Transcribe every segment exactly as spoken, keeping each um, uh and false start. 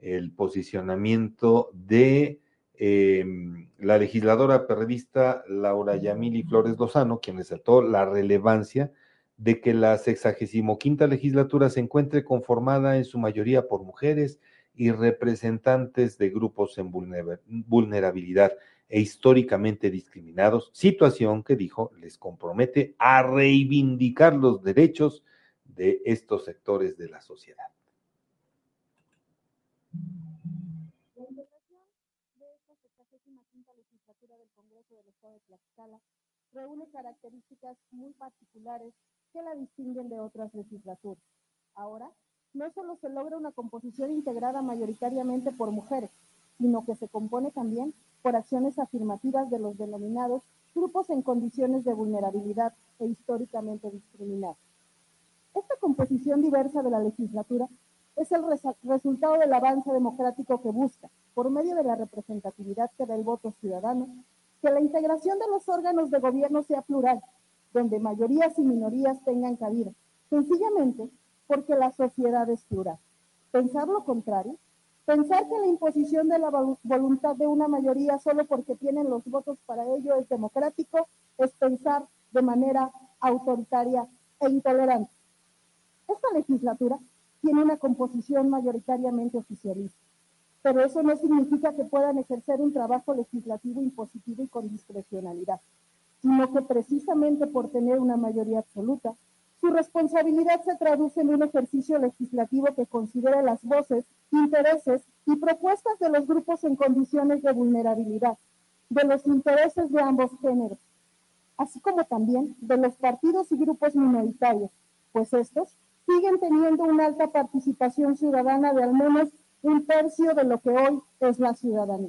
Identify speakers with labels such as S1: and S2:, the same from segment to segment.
S1: el posicionamiento de eh, la legisladora perredista Laura Yamili Flores Lozano, quien resaltó la relevancia de que la sexagésimo quinta legislatura se encuentre conformada en su mayoría por mujeres y representantes de grupos en vulnerabilidad e históricamente discriminados, situación que dijo les compromete a reivindicar los derechos de estos sectores de la sociedad.
S2: La integración de esta sexagésima quinta legislatura del Congreso del Estado de Tlaxcala reúne características muy particulares que la distinguen de otras legislaturas. Ahora, no solo se logra una composición integrada mayoritariamente por mujeres, sino que se compone también por acciones afirmativas de los denominados grupos en condiciones de vulnerabilidad e históricamente discriminados. Esta composición diversa de la legislatura es el res- resultado del avance democrático que busca, por medio de la representatividad que da el voto ciudadano, que la integración de los órganos de gobierno sea plural, donde mayorías y minorías tengan cabida, sencillamente porque la sociedad es plural. Pensar lo contrario, pensar que la imposición de la voluntad de una mayoría solo porque tienen los votos para ello es democrático, es pensar de manera autoritaria e intolerante. Esta legislatura tiene una composición mayoritariamente oficialista, pero eso no significa que puedan ejercer un trabajo legislativo impositivo y con discrecionalidad, sino que precisamente por tener una mayoría absoluta, su responsabilidad se traduce en un ejercicio legislativo que considere las voces, intereses y propuestas de los grupos en condiciones de vulnerabilidad, de los intereses de ambos géneros, así como también de los partidos y grupos minoritarios, pues estos siguen teniendo una alta participación ciudadana de al menos un tercio de lo que hoy es la ciudadanía.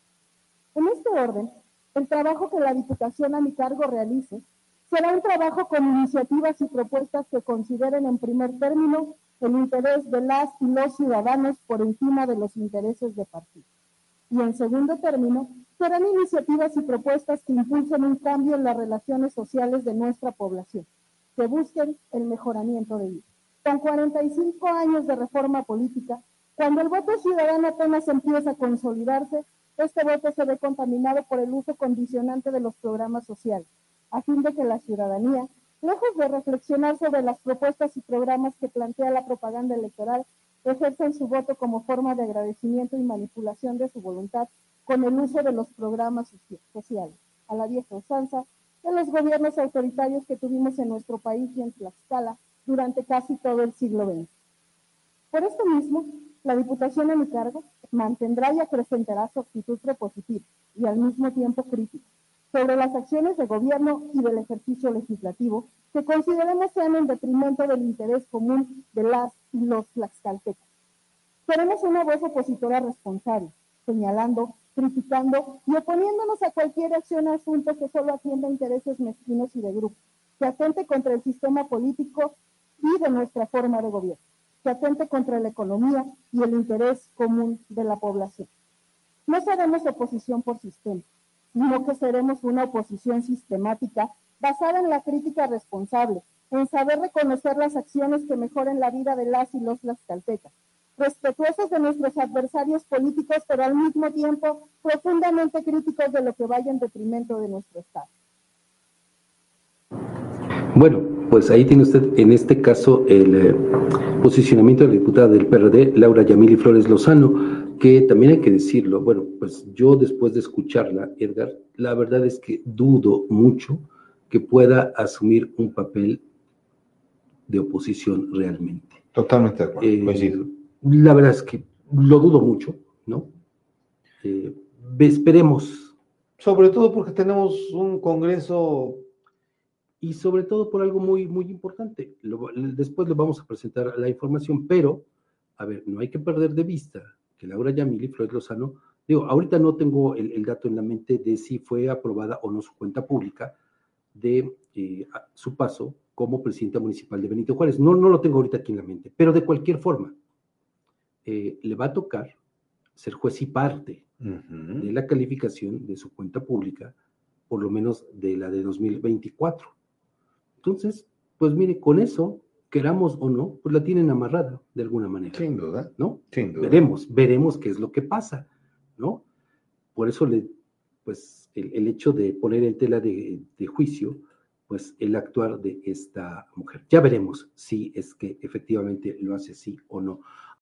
S2: En este orden, el trabajo que la Diputación a mi cargo realice será un trabajo con iniciativas y propuestas que consideren en primer término el interés de las y los ciudadanos por encima de los intereses de partido. Y en segundo término, serán iniciativas y propuestas que impulsen un cambio en las relaciones sociales de nuestra población, que busquen el mejoramiento de ellos. Con cuarenta y cinco años de reforma política, cuando el voto ciudadano apenas empieza a consolidarse, este voto se ve contaminado por el uso condicionante de los programas sociales, a fin de que la ciudadanía, lejos de reflexionar sobre las propuestas y programas que plantea la propaganda electoral, ejercen su voto como forma de agradecimiento y manipulación de su voluntad con el uso de los programas sociales, a la vieja usanza de los gobiernos autoritarios que tuvimos en nuestro país y en Tlaxcala durante casi todo el siglo veinte. Por esto mismo, la Diputación a mi cargo mantendrá y acrecentará su actitud propositiva y al mismo tiempo crítica sobre las acciones de gobierno y del ejercicio legislativo que consideremos sean en detrimento del interés común de las y los tlaxcaltecas. Seremos una voz opositora responsable, señalando, criticando y oponiéndonos a cualquier acción o asunto que solo atienda intereses mezquinos y de grupo, que atente contra el sistema político y de nuestra forma de gobierno, que atente contra la economía y el interés común de la población. No seremos oposición por sistema, sino que seremos una oposición sistemática basada en la crítica responsable, en saber reconocer las acciones que mejoren la vida de las y los tlaxcaltecas, respetuosos de nuestros adversarios políticos, pero al mismo tiempo profundamente críticos de lo que vaya en detrimento de nuestro Estado.
S3: Bueno, pues ahí tiene usted en este caso el eh, posicionamiento de la diputada del P R D, Laura Yamili Flores Lozano, que también hay que decirlo, bueno, pues yo después de escucharla, Edgar, la verdad es que dudo mucho que pueda asumir un papel de oposición realmente.
S1: Totalmente de acuerdo,
S3: Eh,
S1: coincido.
S3: La verdad es que lo dudo mucho, ¿no? Eh, esperemos.
S1: Sobre todo porque tenemos un Congreso.
S3: Y sobre todo por algo muy, muy importante. Lo, después le vamos a presentar la información, pero, a ver, no hay que perder de vista que Laura Yamili Flores Lozano, digo, ahorita no tengo el, el dato en la mente de si fue aprobada o no su cuenta pública de eh, su paso como presidenta municipal de Benito Juárez. No, no lo tengo ahorita aquí en la mente, pero de cualquier forma, eh, le va a tocar ser juez y parte uh-huh. de la calificación de su cuenta pública, por lo menos de la de dos mil veinticuatro. Entonces, pues mire, con eso queramos o no, pues la tienen amarrada de alguna manera.
S1: Sin duda,
S3: ¿no?
S1: Sin duda.
S3: Veremos, veremos qué es lo que pasa, ¿no? Por eso, le, pues, el, el hecho de poner en tela de, de juicio, pues, el actuar de esta mujer. Ya veremos si es que efectivamente lo hace así o no.